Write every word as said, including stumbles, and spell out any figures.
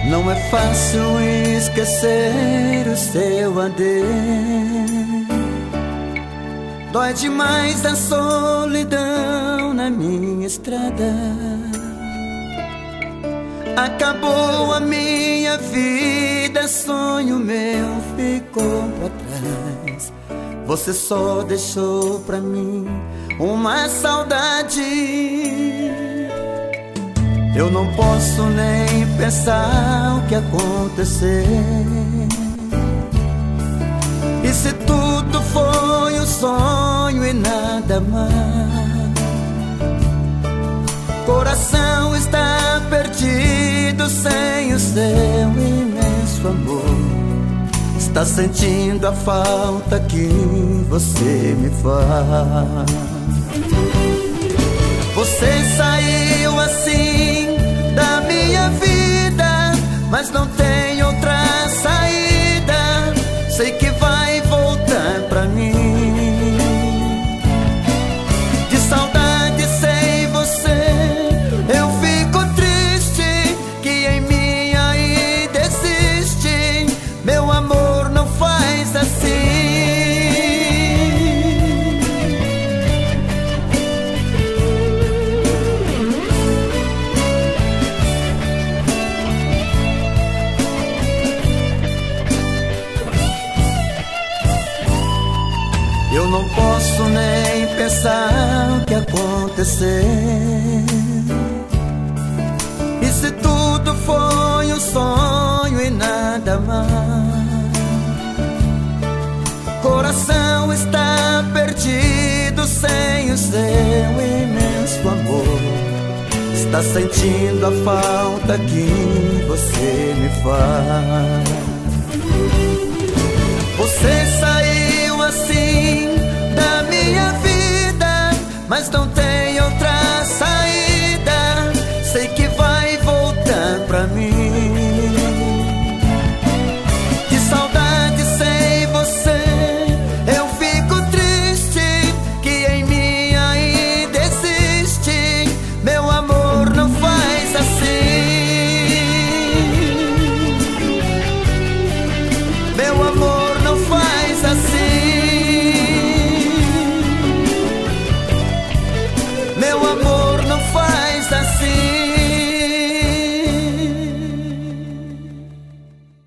Não é fácil esquecer o seu adeus. Dói demais a solidão na minha estrada. Acabou a minha vida, sonho meu ficou pra trás. Você só deixou pra mim uma saudade. Eu não posso nem pensar o que aconteceu. E se tudo foi um sonho e nada mais? Coração está perdido sem o seu imenso amor. Está sentindo a falta que você me faz. Você saiu assim da minha vida, mas não tem outra saída. Sei que vai voltar pra mim. De saudade sem você eu fico triste, que em mim ainda existe. Meu amor, não faz assim. Eu não posso nem pensar o que aconteceu. E se tudo foi um sonho e nada mais? Coração está perdido sem o seu imenso amor. Está sentindo a falta que você me faz. Você saiu assim da minha vida, mas não tem